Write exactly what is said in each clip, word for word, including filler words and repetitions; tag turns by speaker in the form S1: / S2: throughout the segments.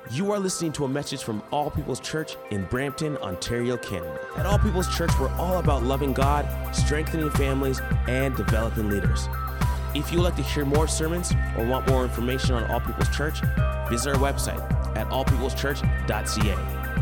S1: You are listening to a message from All People's Church in Brampton, Ontario, Canada. At All People's Church, we're all about loving God, strengthening families, and developing leaders. If you would like to hear more sermons or want more information on All People's Church, visit our website at all peoples church dot c a.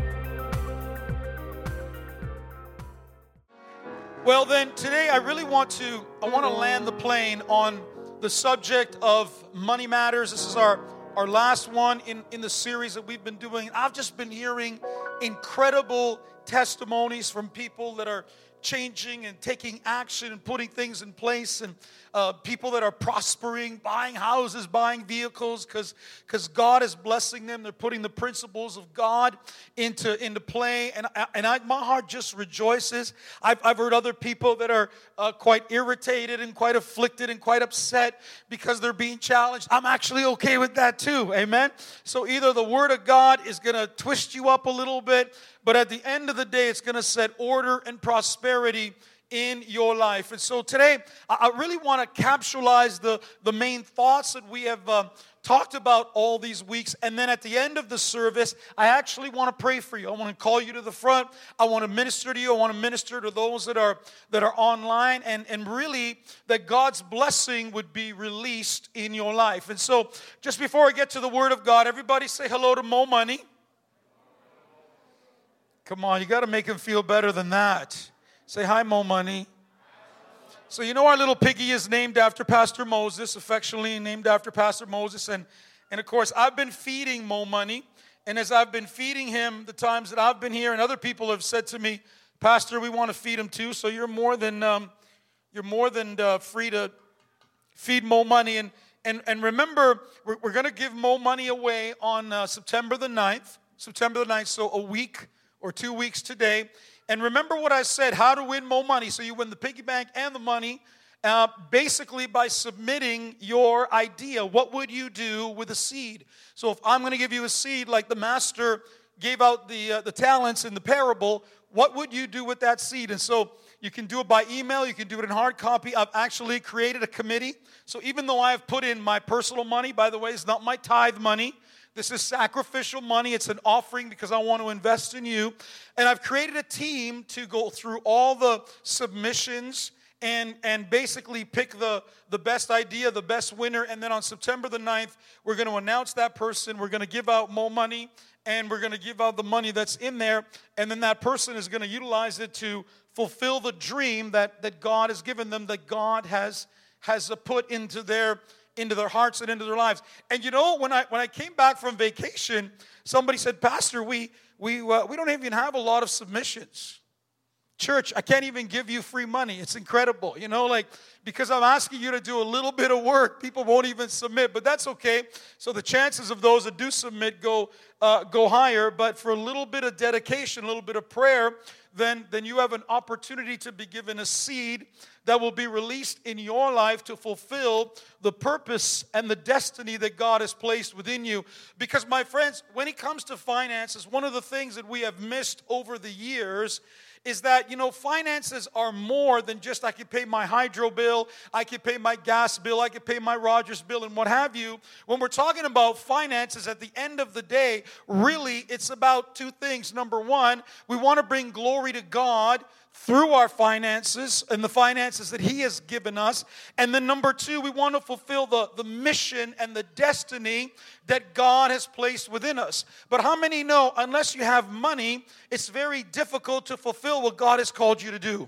S2: Well then, today I really want to, I want to land the plane on the subject of money matters. This is our, our last one in, in the series that we've been doing. I've just been hearing incredible testimonies from people that are changing and taking action and putting things in place, and uh, people that are prospering, buying houses, buying vehicles, because because God is blessing them. They're putting the principles of God into into play, and I, and I, my heart just rejoices. I've I've heard other people that are uh, quite irritated and quite afflicted and quite upset because they're being challenged. I'm actually okay with that too. Amen. So either the Word of God is going to twist you up a little bit, but at the end of the day, it's going to set order and prosperity in your life. And so today, I really want to capsulize the, the main thoughts that we have um, talked about all these weeks. And then at the end of the service, I actually want to pray for you. I want to call you to the front. I want to minister to you. I want to minister to those that are that are online. And, and really, that God's blessing would be released in your life. And so, just before I get to the Word of God, everybody say hello to Mo Money. Come on, you got to make him feel better than that. Say hi, Mo Money. So you know our little piggy is named after Pastor Moses, affectionately named after Pastor Moses. And, and of course, I've been feeding Mo Money. And as I've been feeding him the times that I've been here, and other people have said to me, Pastor, we want to feed him too. So you're more than um, you're more than uh, free to feed Mo Money. And, and, and remember, we're, we're going to give Mo Money away on uh, September the ninth. September the ninth, so a week or two weeks today. And remember what I said, how to win Mo Money. So you win the piggy bank and the money, uh, basically by submitting your idea. What would you do with a seed? So if I'm going to give you a seed like the master gave out the uh, the talents in the parable, what would you do with that seed? And so you can do it by email. You can do it in hard copy. I've actually created a committee. So even though I have put in my personal money, by the way, it's not my tithe money. This is sacrificial money. It's an offering because I want to invest in you. And I've created a team to go through all the submissions and, and basically pick the, the best idea, the best winner. And then on September the ninth, we're going to announce that person. We're going to give out Mo Money, and we're going to give out the money that's in there. And then that person is going to utilize it to fulfill the dream that, that God has given them, that God has, has put into their into their hearts and into their lives. And you know, when I when I came back from vacation, somebody said, Pastor, we we uh, we don't even have a lot of submissions. Church, I can't even give you free money. It's incredible. You know, like, because I'm asking you to do a little bit of work, people won't even submit, but that's okay. So the chances of those that do submit go uh, go higher, but for a little bit of dedication, a little bit of prayer, then, then you have an opportunity to be given a seed that will be released in your life to fulfill the purpose and the destiny that God has placed within you. Because, my friends, when it comes to finances, one of the things that we have missed over the years is that, you know, finances are more than just I can pay my hydro bill, I can pay my gas bill, I can pay my Rogers bill, and what have you. When we're talking about finances, at the end of the day, really, it's about two things. Number one, we want to bring glory to God through our finances and the finances that He has given us. And then number two, we want to fulfill the, the mission and the destiny that God has placed within us. But how many know, unless you have money, it's very difficult to fulfill what God has called you to do?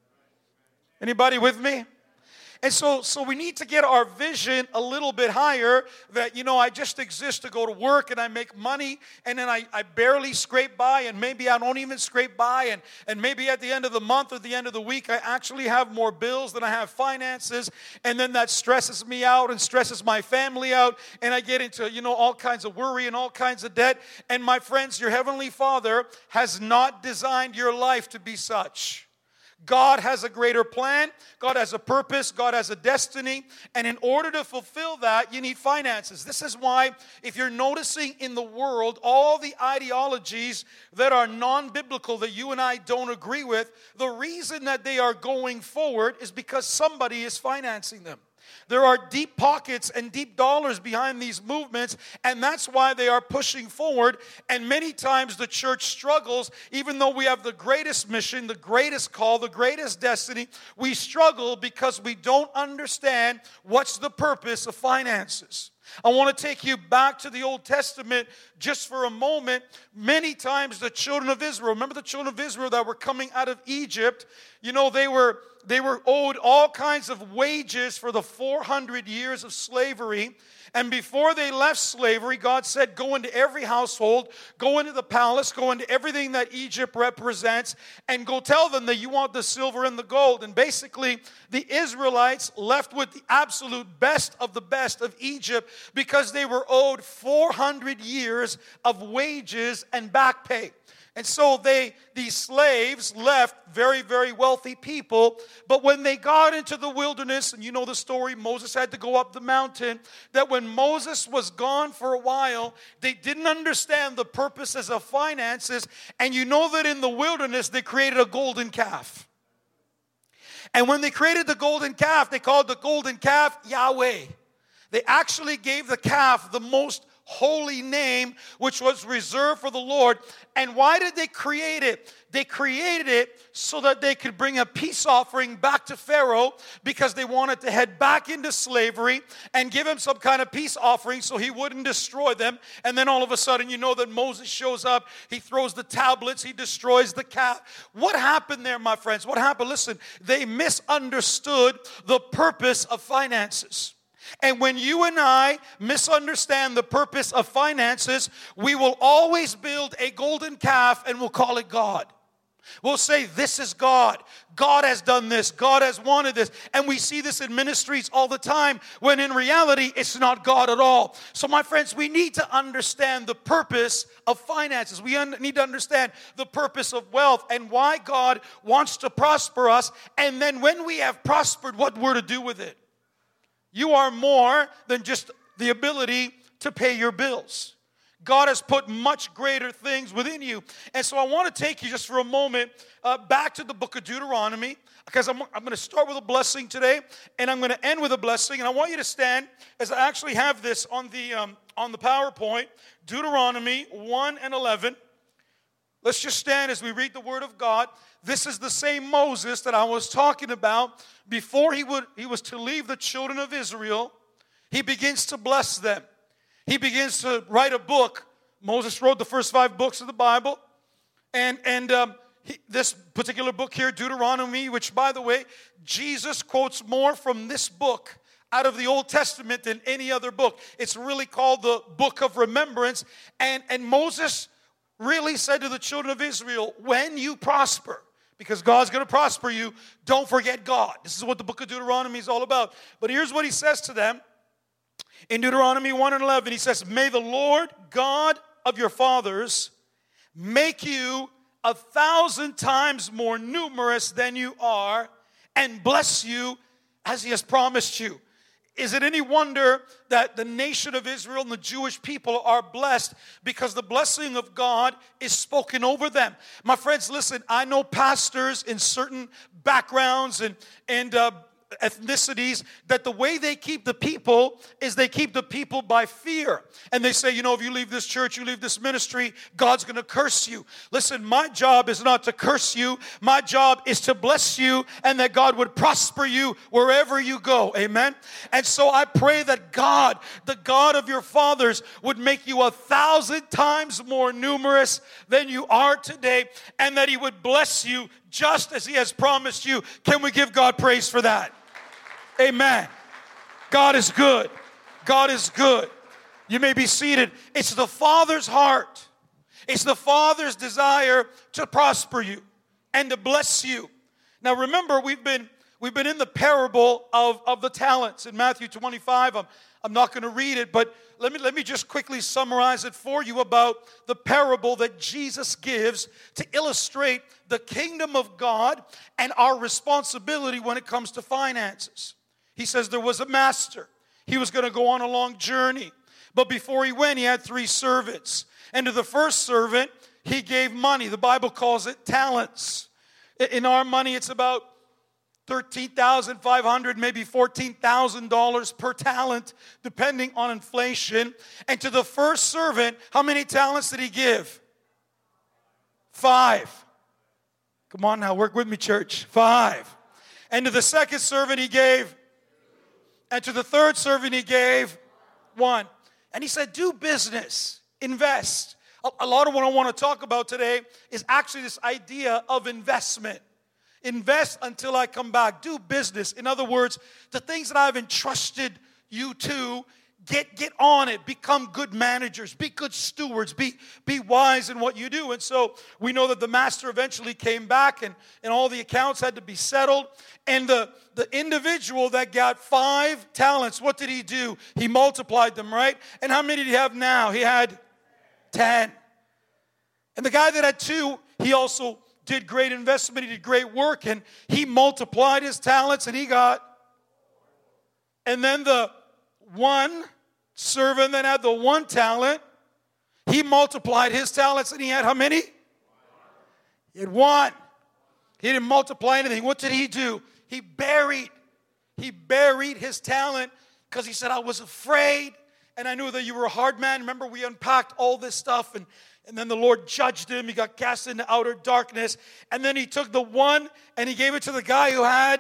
S2: Anybody with me? And so, so we need to get our vision a little bit higher, that, you know, I just exist to go to work and I make money, and then I, I barely scrape by, and maybe I don't even scrape by, and, and maybe at the end of the month or the end of the week, I actually have more bills than I have finances, and then that stresses me out and stresses my family out, and I get into, you know, all kinds of worry and all kinds of debt. And my friends, your Heavenly Father has not designed your life to be such. God has a greater plan. God has a purpose. God has a destiny. And in order to fulfill that, you need finances. This is why, if you're noticing in the world, all the ideologies that are non-biblical, that you and I don't agree with, the reason that they are going forward is because somebody is financing them. There are deep pockets and deep dollars behind these movements, and that's why they are pushing forward. And many times the church struggles, even though we have the greatest mission, the greatest call, the greatest destiny, we struggle because we don't understand what's the purpose of finances. I want to take you back to the Old Testament just for a moment. Many times the children of Israel, remember the children of Israel that were coming out of Egypt, you know, they were they were owed all kinds of wages for the four hundred years of slavery. And before they left slavery, God said, go into every household, go into the palace, go into everything that Egypt represents, and go tell them that you want the silver and the gold. And basically, the Israelites left with the absolute best of the best of Egypt because they were owed four hundred years of wages and back pay. And so they, these slaves left very, very wealthy people. But when they got into the wilderness, and you know the story, Moses had to go up the mountain, that when Moses was gone for a while, they didn't understand the purposes of finances. And you know that in the wilderness, they created a golden calf. And when they created the golden calf, they called the golden calf Yahweh. They actually gave the calf the most holy name, which was reserved for the Lord. And why did they create it? They created it so that they could bring a peace offering back to Pharaoh, because they wanted to head back into slavery and give him some kind of peace offering so he wouldn't destroy them. And then all of a sudden, you know that Moses shows up, he throws the tablets, he destroys the calf. What happened there, my friends? What happened? Listen, they misunderstood the purpose of finances. And when you and I misunderstand the purpose of finances, we will always build a golden calf and we'll call it God. We'll say, this is God. God has done this. God has wanted this. And we see this in ministries all the time, when in reality, it's not God at all. So my friends, we need to understand the purpose of finances. We un- need to understand the purpose of wealth and why God wants to prosper us. And then when we have prospered, what we're to do with it. You are more than just the ability to pay your bills. God has put much greater things within you. And so I want to take you just for a moment uh, back to the book of Deuteronomy, because I'm, I'm going to start with a blessing today, and I'm going to end with a blessing. And I want you to stand, as I actually have this on the um, on the PowerPoint, Deuteronomy one and eleven. Let's just stand as we read the Word of God. This is the same Moses that I was talking about. Before he would he was to leave the children of Israel, he begins to bless them. He begins to write a book. Moses wrote the first five books of the Bible. And, and um, he, this particular book here, Deuteronomy, which, by the way, Jesus quotes more from this book out of the Old Testament than any other book. It's really called the Book of Remembrance. And, and Moses really said to the children of Israel, when you prosper, because God's going to prosper you, don't forget God. This is what the book of Deuteronomy is all about. But here's what he says to them. In Deuteronomy one and eleven, he says, may the Lord God of your fathers make you a thousand times more numerous than you are, and bless you as he has promised you. Is it any wonder that the nation of Israel and the Jewish people are blessed? Because the blessing of God is spoken over them. My friends, listen, I know pastors in certain backgrounds and, and uh, ethnicities that the way they keep the people is they keep the people by fear. And they say, you know, if you leave this church, you leave this ministry, God's going to curse you. Listen, my job is not to curse you. My job is to bless you, and that God would prosper you wherever you go. Amen? And so I pray that God, the God of your fathers, would make you a thousand times more numerous than you are today, and that he would bless you just as he has promised you. Can we give God praise for that? Amen. God is good. God is good. You may be seated. It's the Father's heart. It's the Father's desire to prosper you and to bless you. Now remember, we've been we've been in the parable of, of the talents in Matthew twenty-five. I'm, I'm not going to read it, but let me, let me just quickly summarize it for you about the parable that Jesus gives to illustrate the kingdom of God and our responsibility when it comes to finances. He says there was a master. He was going to go on a long journey. But before he went, he had three servants. And to the first servant, he gave money. The Bible calls it talents. In our money, it's about thirteen thousand five hundred dollars, maybe fourteen thousand dollars per talent, depending on inflation. And to the first servant, how many talents did he give? Five. Come on now, work with me, church. Five. And to the second servant he gave, and to the third servant he gave one. And he said, do business, invest. A, a lot of what I want to talk about today is actually this idea of investment. Invest until I come back. Do business. In other words, the things that I've entrusted you to, get get on it. Become good managers. Be good stewards. Be, be wise in what you do. And so we know that the master eventually came back and, and all the accounts had to be settled. And the, the individual that got five talents, what did he do? He multiplied them, right? And how many did he have now? He had ten. And the guy that had two, he also did great investment, he did great work, and he multiplied his talents, and he got. And then the one servant that had the one talent, he multiplied his talents, and he had how many? He had one. He didn't multiply anything. What did he do? He buried. He buried his talent because he said, I was afraid, and I knew that you were a hard man. Remember, we unpacked all this stuff, and And then the Lord judged him. He got cast into outer darkness. And then he took the one and he gave it to the guy who had,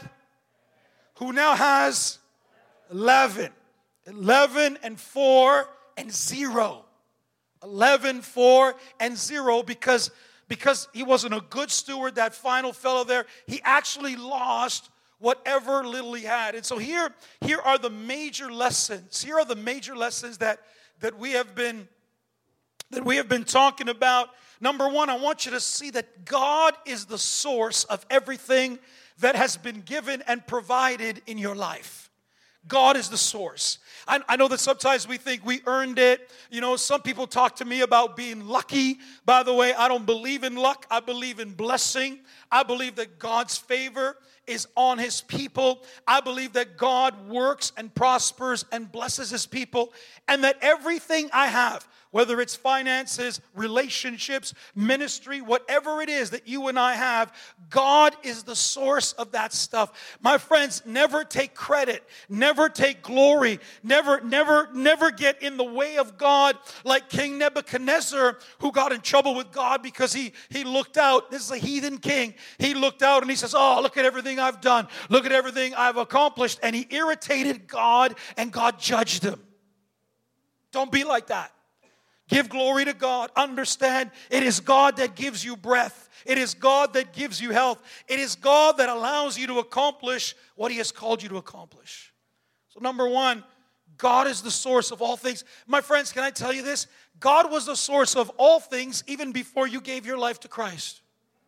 S2: who now has eleven. eleven and four and zero. eleven, four, and zero because, because he wasn't a good steward, that final fellow there. He actually lost whatever little he had. And so here, here are the major lessons. Here are the major lessons that, that we have been that we have been talking about. Number one, I want you to see that God is the source of everything that has been given and provided in your life. God is the source. I, I know that sometimes we think we earned it. You know, some people talk to me about being lucky. By the way, I don't believe in luck. I believe in blessing. I believe that God's favor is on His people. I believe that God works and prospers and blesses His people, and that everything I have, whether it's finances, relationships, ministry, whatever it is that you and I have, God is the source of that stuff. My friends, never take credit, never take glory, never, never, never get in the way of God like King Nebuchadnezzar, who got in trouble with God because he, he looked out. This is a heathen king. He looked out and he says, oh, look at everything I've done. Look at everything I've accomplished. And he irritated God, and God judged him. Don't be like that. Give glory to God. Understand, it is God that gives you breath. It is God that gives you health. It is God that allows you to accomplish what He has called you to accomplish. So number one, God is the source of all things. My friends, can I tell you this? God was the source of all things even before you gave your life to Christ.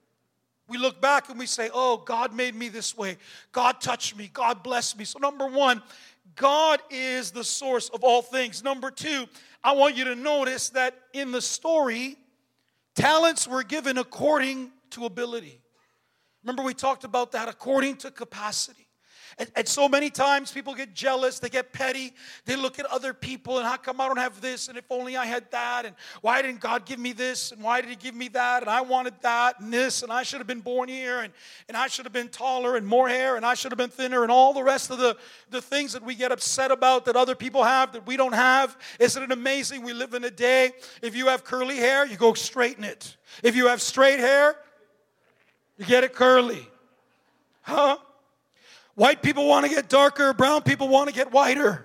S2: We look back and we say, oh, God made me this way. God touched me. God blessed me. So number one, God is the source of all things. Number two, I want you to notice that in the story, talents were given according to ability. Remember, we talked about that, according to capacity. And, and so many times people get jealous, they get petty, they look at other people and how come I don't have this, and if only I had that, and why didn't God give me this, and why did He give me that, and I wanted that and this, and I should have been born here, and, and I should have been taller and more hair, and I should have been thinner, and all the rest of the, the things that we get upset about that other people have that we don't have. Isn't it amazing? We live in a day, if you have curly hair, you go straighten it. If you have straight hair, you get it curly. Huh? White people want to get darker. Brown people want to get whiter.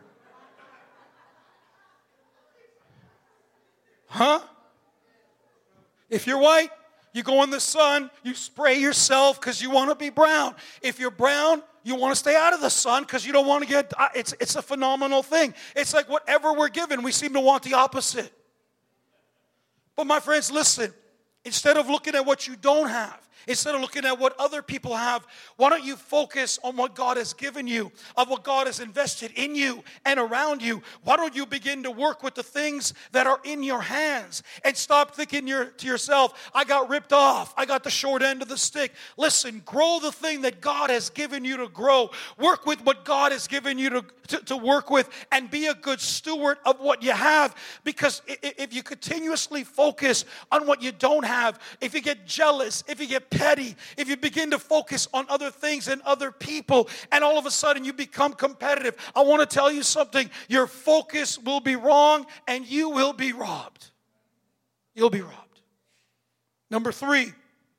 S2: Huh? If you're white, you go in the sun, you spray yourself because you want to be brown. If you're brown, you want to stay out of the sun because you don't want to get, it's, it's a phenomenal thing. It's like whatever we're given, we seem to want the opposite. But my friends, listen, instead of looking at what you don't have, instead of looking at what other people have, why don't you focus on what God has given you, of what God has invested in you and around you? Why don't you begin to work with the things that are in your hands and stop thinking your, to yourself, I got ripped off, I got the short end of the stick. Listen, grow the thing that God has given you to grow. Work with what God has given you to, to, to work with, and be a good steward of what you have, because if you continuously focus on what you don't have, if you get jealous, if you get petty, if you begin to focus on other things and other people, and all of a sudden you become competitive, I want to tell you something. Your focus will be wrong and you will be robbed. You'll be robbed. Number three,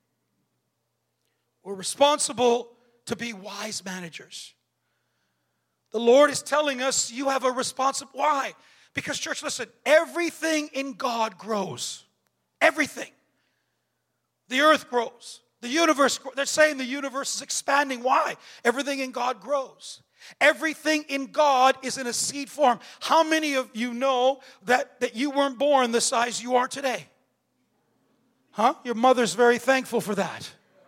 S2: we're responsible to be wise managers. The Lord is telling us you have a responsibility. Why? Because, church, listen, everything in God grows. Everything. The earth grows. The universe grows. They're saying the universe is expanding. Why? Everything in God grows. Everything in God is in a seed form. How many of you know that, that you weren't born the size you are today? Huh? Your mother's very thankful for that.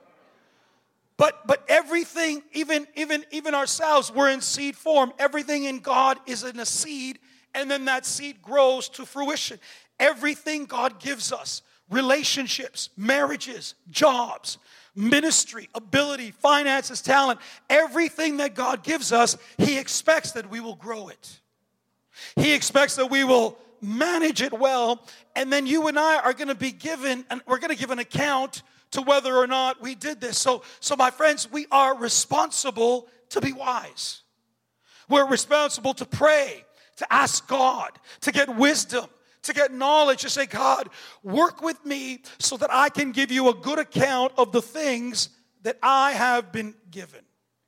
S2: But but everything, even, even, even ourselves, we're in seed form. Everything in God is in a seed, and then that seed grows to fruition. Everything God gives us, relationships, marriages, jobs, ministry, ability, finances, talent, everything that God gives us, He expects that we will grow it. He expects that we will manage it well, and then you and I are going to be given, and we're going to give an account to whether or not we did this. So, so my friends, we are responsible to be wise. We're responsible to pray, to ask God, to get wisdom, to get knowledge, to say, God, work with me so that I can give you a good account of the things that I have been given.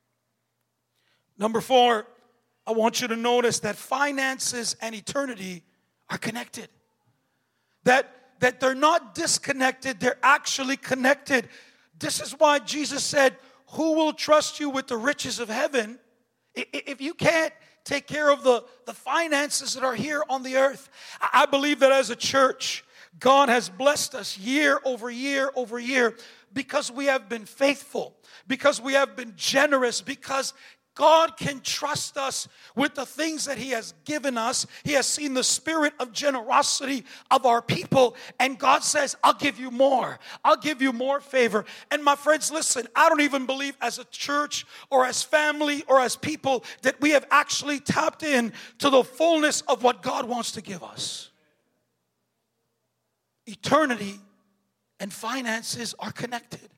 S2: Number four, I want you to notice that finances and eternity are connected. That that they're not disconnected, they're actually connected. This is why Jesus said, who will trust you with the riches of heaven if you can't take care of the, the finances that are here on the earth? I believe that as a church, God has blessed us year over year over year because we have been faithful, because we have been generous, because God can trust us with the things that He has given us. He has seen the spirit of generosity of our people. And God says, I'll give you more. I'll give you more favor. And my friends, listen, I don't even believe as a church or as family or as people that we have actually tapped in to the fullness of what God wants to give us. Eternity and finances are connected.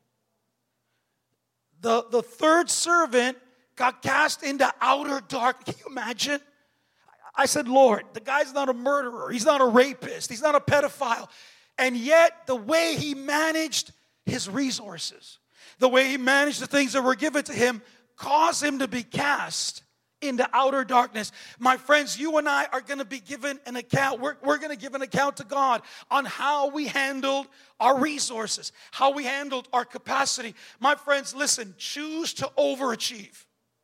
S2: The, the third servant got cast into outer dark. Can you imagine? I said, Lord, the guy's not a murderer. He's not a rapist. He's not a pedophile. And yet, the way he managed his resources, the way he managed the things that were given to him, caused him to be cast into outer darkness. My friends, you and I are going to be given an account. We're, we're going to give an account to God on how we handled our resources, how we handled our capacity. My friends, listen, choose to overachieve.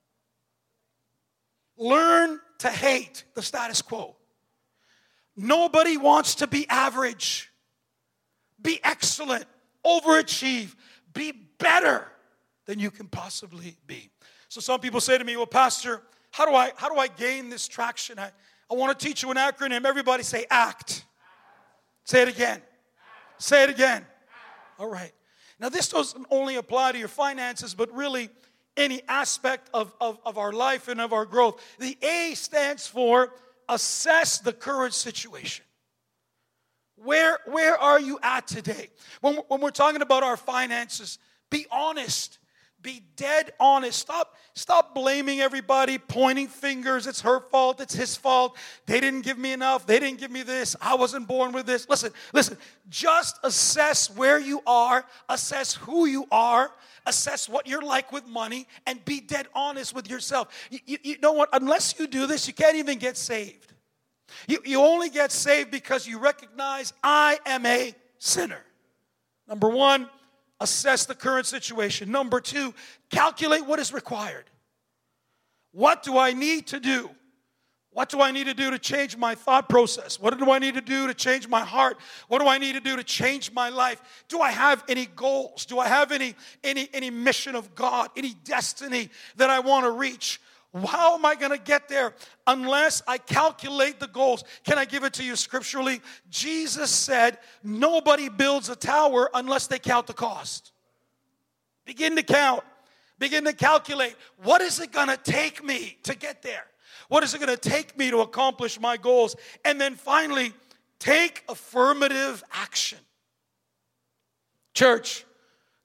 S2: Learn to hate the status quo. Nobody wants to be average. Be excellent. Overachieve. Be better than you can possibly be. So some people say to me, well, Pastor, how do I how do I gain this traction? I, I want to teach you an acronym. Everybody say ACT. Say it again. Say it again. All right. Now this doesn't only apply to your finances, but really any aspect of, of, of our life and of our growth. The A stands for assess the current situation. Where, where are you at today? When, when we're talking about our finances, be honest. Be dead honest. Stop, stop blaming everybody, pointing fingers. It's her fault. It's his fault. They didn't give me enough. They didn't give me this. I wasn't born with this. Listen, listen. Just assess where you are. Assess who you are. Assess what you're like with money. And be dead honest with yourself. You, you, you know what? Unless you do this, you can't even get saved. You, you only get saved because you recognize I am a sinner. Number one, assess the current situation. Number two, calculate what is required. What do I need to do? What do I need to do to change my thought process? What do I need to do to change my heart? What do I need to do to change my life? Do I have any goals? Do I have any, any, any mission of God, any destiny that I want to reach? How am I going to get there unless I calculate the goals? Can I give it to you scripturally? Jesus said, nobody builds a tower unless they count the cost. Begin to count. Begin to calculate. What is it going to take me to get there? What is it going to take me to accomplish my goals? And then finally, take affirmative action. Church,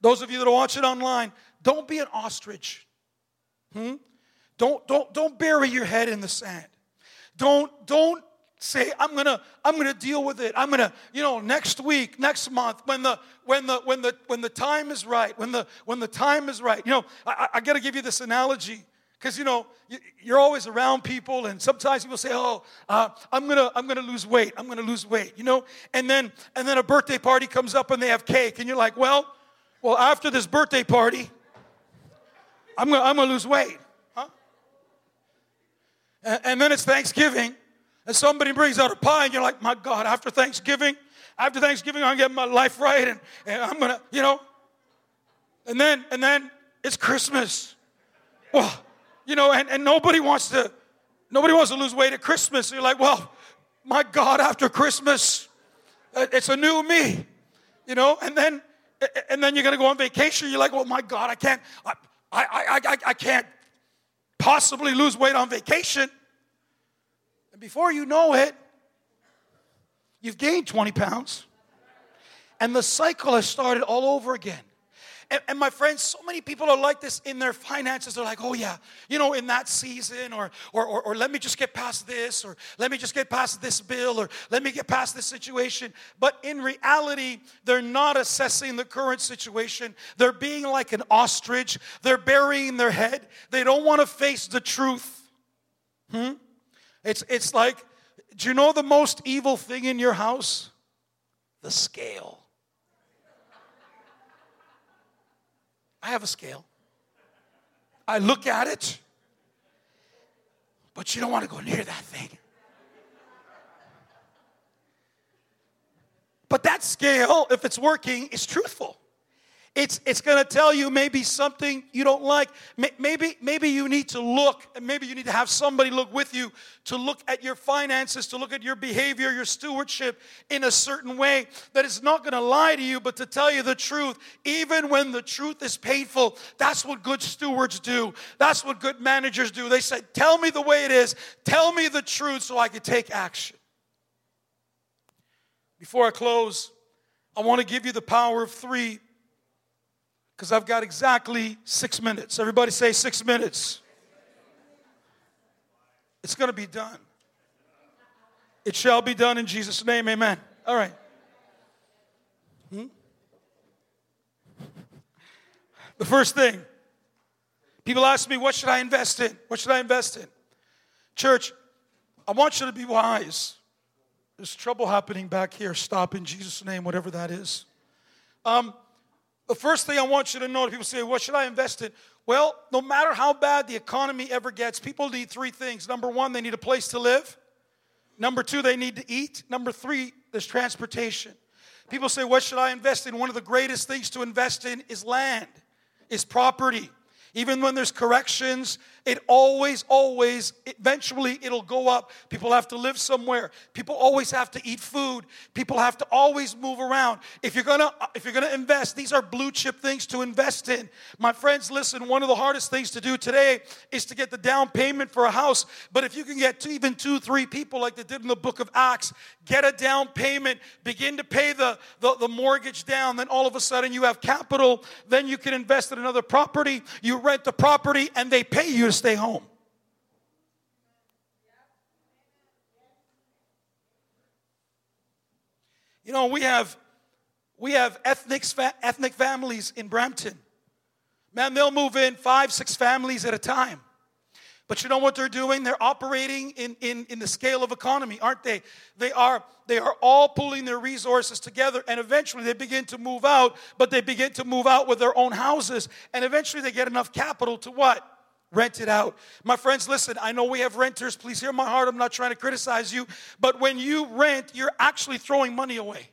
S2: Those of you that are watching online, don't be an ostrich. Hmm? Don't, don't, don't bury your head in the sand. Don't, don't say, I'm gonna, I'm gonna deal with it. I'm gonna, you know, next week, next month, when the, when the, when the, when the time is right, when the, when the time is right. You know, I, I got to give you this analogy because you know you, you're always around people, and sometimes people say, "Oh, uh, I'm gonna, I'm gonna lose weight. I'm gonna lose weight." You know, and then, and then a birthday party comes up and they have cake, and you're like, "Well, well, after this birthday party, I'm gonna, I'm gonna lose weight." Huh? And, and then it's Thanksgiving. And somebody brings out a pie, and you're like, my God, after Thanksgiving, after Thanksgiving, I'm getting my life right, and, and I'm going to, you know. And then, and then it's Christmas. Well, you know, and, and nobody wants to, nobody wants to lose weight at Christmas. So you're like, well, my God, after Christmas, it's a new me, you know. And then, and then you're going to go on vacation. You're like, well, my God, I can't, I, I, I, I can't possibly lose weight on vacation. Before you know it, you've gained twenty pounds. And the cycle has started all over again. And, and my friends, so many people are like this in their finances. They're like, oh yeah, you know, in that season, or, or, or, or let me just get past this, or let me just get past this bill, or let me get past this situation. But in reality, they're not assessing the current situation. They're being like an ostrich. They're burying their head. They don't want to face the truth. Hmm? It's, it's like, do you know the most evil thing in your house? The scale. I have a scale. I look at it, but you don't want to go near that thing. But that scale, if it's working, is truthful. It's, it's going to tell you maybe something you don't like. Maybe, maybe you need to look, and maybe you need to have somebody look with you to look at your finances, to look at your behavior, your stewardship in a certain way that is not going to lie to you, but to tell you the truth, even when the truth is painful. That's what good stewards do. That's what good managers do. They say, tell me the way it is. Tell me the truth so I can take action. Before I close, I want to give you the power of three, because I've got exactly six minutes. Everybody say six minutes. It's going to be done. It shall be done in Jesus' name, amen. All right. Hmm? The first thing, people ask me, what should I invest in? What should I invest in? Church, I want you to be wise. There's trouble happening back here. Stop in Jesus' name, whatever that is. Um, The first thing I want you to know, people say, what should I invest in? Well, no matter how bad the economy ever gets, people need three things. Number one, they need a place to live. Number two, they need to eat. Number three, there's transportation. People say, what should I invest in? One of the greatest things to invest in is land, is property. Even when there's corrections, it always, always, eventually it'll go up. People have to live somewhere. People always have to eat food. People have to always move around. If you're gonna, if you're gonna invest, these are blue chip things to invest in. My friends, listen, one of the hardest things to do today is to get the down payment for a house. But if you can get two, even two, three people like they did in the book of Acts, get a down payment, begin to pay the, the, the mortgage down, then all of a sudden you have capital, then you can invest in another property. You rent the property and they pay you to stay home. You know, we have we have ethnic ethnic families in Brampton. Man, they'll move in five, six families at a time. But you know what they're doing? They're operating in, in, in the scale of economy, aren't they? They are, they are all pulling their resources together, and eventually they begin to move out, but they begin to move out with their own houses, and eventually they get enough capital to what? Rent it out. My friends, listen, I know we have renters. Please hear my heart. I'm not trying to criticize you, but when you rent, you're actually throwing money away.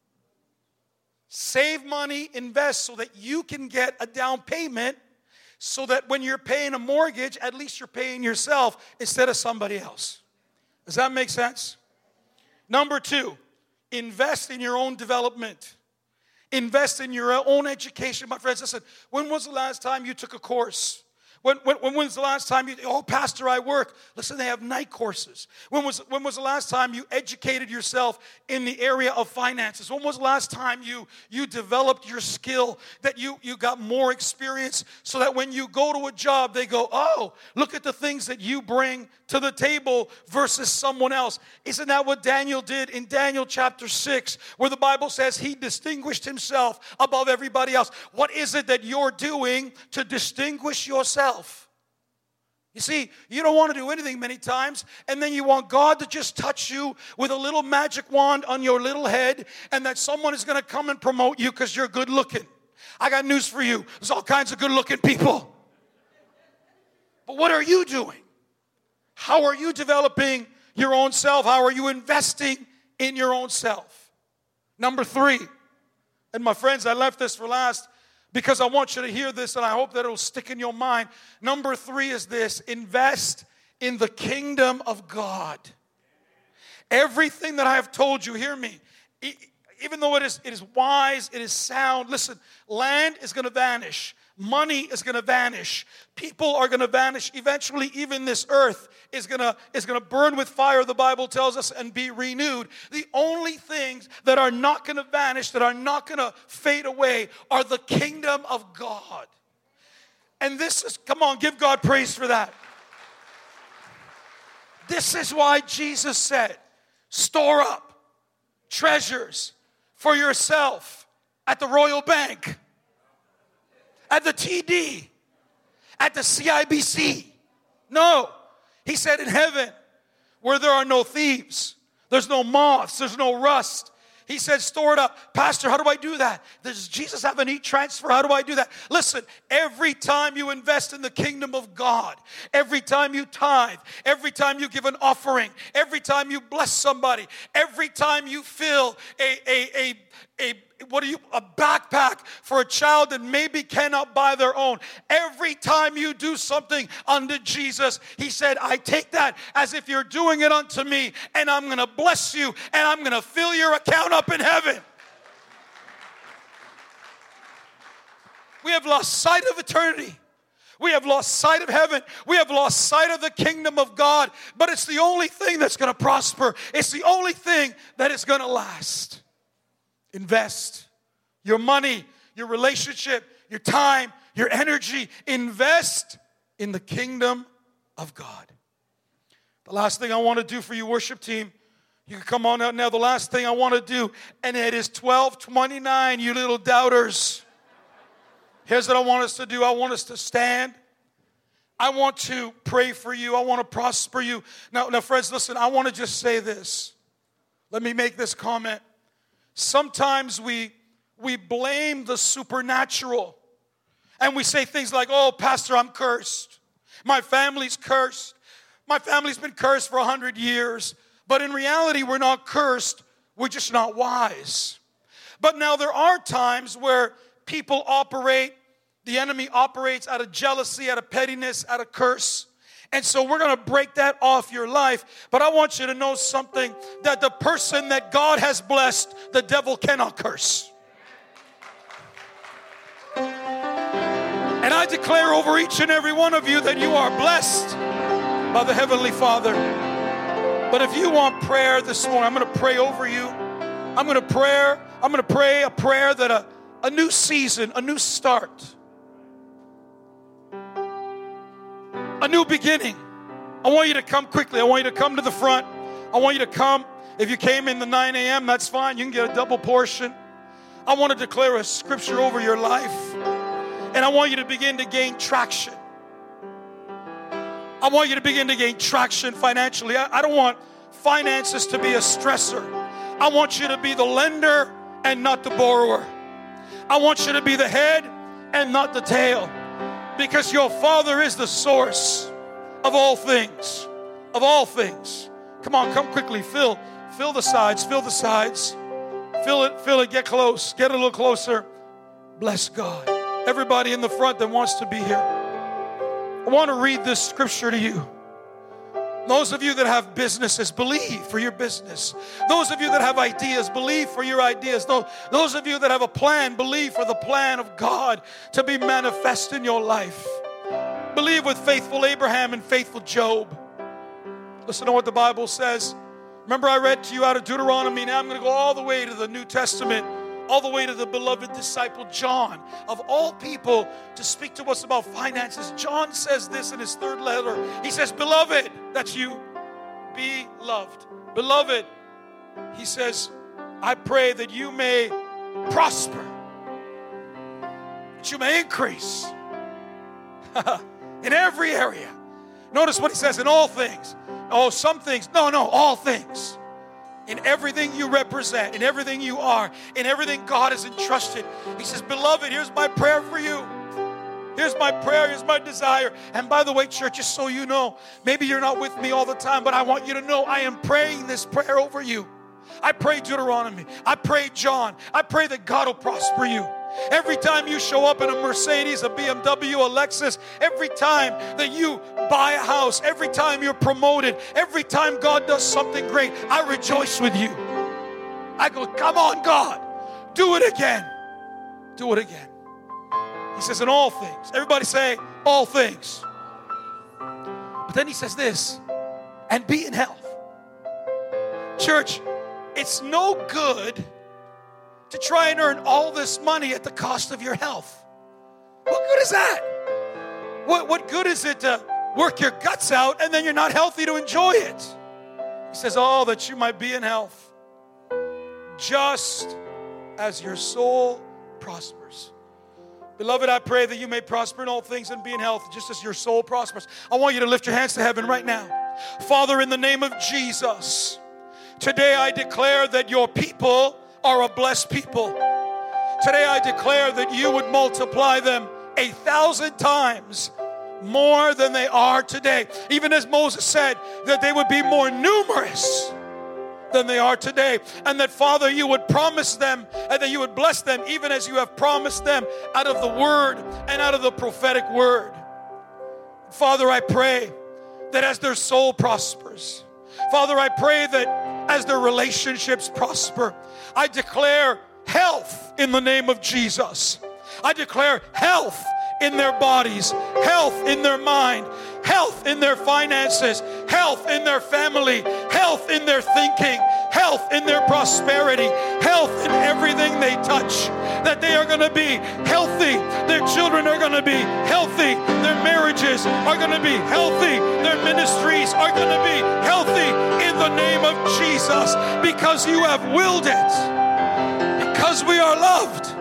S2: Save money, invest so that you can get a down payment, so that when you're paying a mortgage, at least you're paying yourself instead of somebody else. Does that make sense? Number two, invest in your own development. Invest in your own education. My friends, listen, when was the last time you took a course? When, when, when was the last time you, oh, pastor, I work. Listen, they have night courses. When was, when was the last time you educated yourself in the area of finances? When was the last time you, you developed your skill, that you, you got more experience so that when you go to a job, they go, oh, look at the things that you bring to the table versus someone else. Isn't that what Daniel did in Daniel chapter six, where the Bible says he distinguished himself above everybody else? What is it that you're doing to distinguish yourself? You see, you don't want to do anything many times, and then you want God to just touch you with a little magic wand on your little head, and that someone is going to come and promote you because you're good looking. I got news for you. There's all kinds of good looking people. But what are you doing? How are you developing your own self? How are you investing in your own self? Number three, and my friends, I left this for last, because I want you to hear this, and I hope that it'll stick in your mind. Number three is this: invest in the kingdom of God. Everything that I have told you, hear me, even though it is, it is wise, it is sound. Listen, land is going to vanish. Money is going to vanish. People are going to vanish. Eventually, even this earth is going to is going to burn with fire, the Bible tells us, and be renewed. The only things that are not going to vanish, that are not going to fade away, are the kingdom of God. And this is, come on, give God praise for that. This is why Jesus said, store up treasures for yourself at the Royal Bank, at the T D, at the C I B C. No. He said in heaven, where there are no thieves, there's no moths, there's no rust. He said, store it up. Pastor, how do I do that? Does Jesus have an e-transfer? How do I do that? Listen, every time you invest in the kingdom of God, every time you tithe, every time you give an offering, every time you bless somebody, every time you fill a, a, a, a what do you, a backpack for a child that maybe cannot buy their own. Every time you do something unto Jesus, he said, I take that as if you're doing it unto me, and I'm going to bless you, and I'm going to fill your account up in heaven. We have lost sight of eternity. We have lost sight of heaven. We have lost sight of the kingdom of God, but it's the only thing that's going to prosper. It's the only thing that is going to last. Invest your money, your relationship, your time, your energy. Invest in the kingdom of God. The last thing I want to do for you, worship team, you can come on out now. The last thing I want to do, and it is twelve twenty-nine, you little doubters. Here's what I want us to do. I want us to stand. I want to pray for you. I want to prosper you. Now, now, friends, listen, I want to just say this. Let me make this comment. Sometimes we, we blame the supernatural. And we say things like, oh, Pastor, I'm cursed. My family's cursed. My family's been cursed for a hundred years. But in reality, we're not cursed. We're just not wise. But now there are times where people operate, the enemy operates out of jealousy, out of pettiness, out of curse. And so we're going to break that off your life. But I want you to know something, that the person that God has blessed, the devil cannot curse. And I declare over each and every one of you that you are blessed by the Heavenly Father. But if you want prayer this morning, I'm going to pray over you. I'm going to pray, I'm going to pray a prayer that a, a new season, a new start, a new beginning. I want you to come quickly. I want you to come to the front. I want you to come. If you came in the nine a.m., that's fine. You can get a double portion. I want to declare a scripture over your life. And I want you to begin to gain traction. I want you to begin to gain traction financially. I, I don't want finances to be a stressor. I want you to be the lender and not the borrower. I want you to be the head and not the tail. Because your Father is the source of all things. Of all things. Come on, come quickly. Fill, fill the sides. Fill the sides. Fill it, fill it. Get close. Get a little closer. Bless God. Everybody in the front that wants to be here, I want to read this scripture to you. Those of you that have businesses, believe for your business. Those of you that have ideas, believe for your ideas. Those of you that have a plan, believe for the plan of God to be manifest in your life. Believe with faithful Abraham and faithful Job. Listen to what the Bible says. Remember, I read to you out of Deuteronomy. Now I'm going to go all the way to the New Testament, all the way to the beloved disciple John. Of all people to speak to us about finances, John says this in his third letter. He says, beloved, that's you, be loved. Beloved, he says, I pray that you may prosper, that you may increase in every area. Notice what he says, in all things. Oh, some things. No, no, all things. In everything you represent, in everything you are, in everything God has entrusted. He says, beloved, here's my prayer for you. Here's my prayer, here's my desire. And by the way, church, just so you know, maybe you're not with me all the time, but I want you to know I am praying this prayer over you. I pray Deuteronomy. I pray John. I pray that God will prosper you. Every time you show up in a Mercedes, a B M W, a Lexus, every time that you buy a house, every time you're promoted, every time God does something great, I rejoice with you. I go, come on, God, do it again. Do it again. He says, in all things. Everybody say, all things. But then he says this, and be in health. Church, it's no good to try and earn all this money at the cost of your health. What good is that? What, what good is it to work your guts out and then you're not healthy to enjoy it? He says, oh, that you might be in health, just as your soul prospers. Beloved, I pray that you may prosper in all things and be in health, just as your soul prospers. I want you to lift your hands to heaven right now. Father, in the name of Jesus, today I declare that your people are a blessed people. Today I declare that you would multiply them a thousand times more than they are today. Even as Moses said, that they would be more numerous than they are today. And that, Father, you would promise them and that you would bless them even as you have promised them out of the word and out of the prophetic word. Father, I pray that as their soul prospers, Father, I pray that as their relationships prosper, I declare health in the name of Jesus. I declare health in their bodies, health in their mind, health in their finances, health in their family, health in their thinking, health in their prosperity, health in everything they touch. That they are going to be healthy, their children are going to be healthy, their marriages are going to be healthy, their ministries are going to be healthy in the name of Jesus, because you have willed it, because we are loved.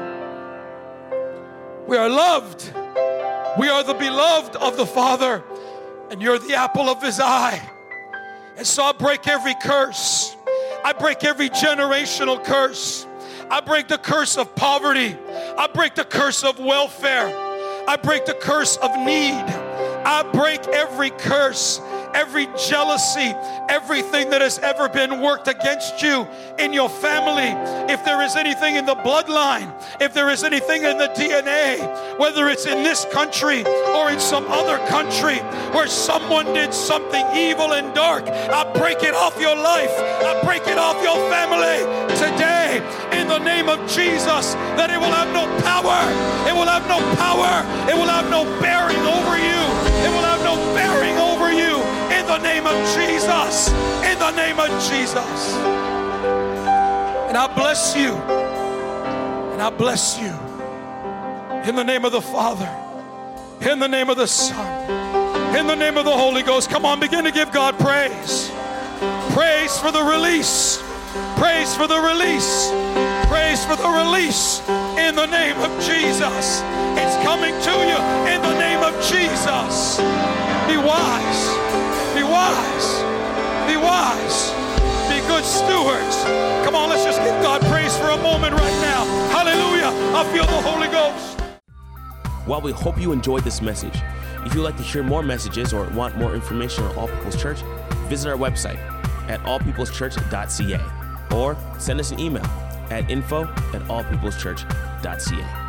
S2: We are loved. We are the beloved of the Father, and you're the apple of his eye. And so I break every curse. I break every generational curse. I break the curse of poverty. I break the curse of welfare. I break the curse of need. I break every curse, every jealousy, everything that has ever been worked against you in your family. If there is anything in the bloodline, if there is anything in the D N A, whether it's in this country or in some other country where someone did something evil and dark, I break it off your life. I break it off your family today in the name of Jesus, that it will have no power. It will have no power. It will have no bearing over you. It will have no bearing over you. In the name of Jesus. In the name of Jesus. And I bless you. And I bless you. In the name of the Father. In the name of the Son. In the name of the Holy Ghost. Come on, begin to give God praise. Praise for the release. Praise for the release. Praise for the release. In the name of Jesus. It's coming to you in the name of Jesus. Be wise. Be wise. Be wise. Be good stewards. Come on, let's just give God praise for a moment right now. Hallelujah. I feel the Holy Ghost.
S1: Well, we hope you enjoyed this message. If you'd like to hear more messages or want more information on All People's Church, visit our website at all peoples church dot c a or send us an email at info at all peoples church dot c a.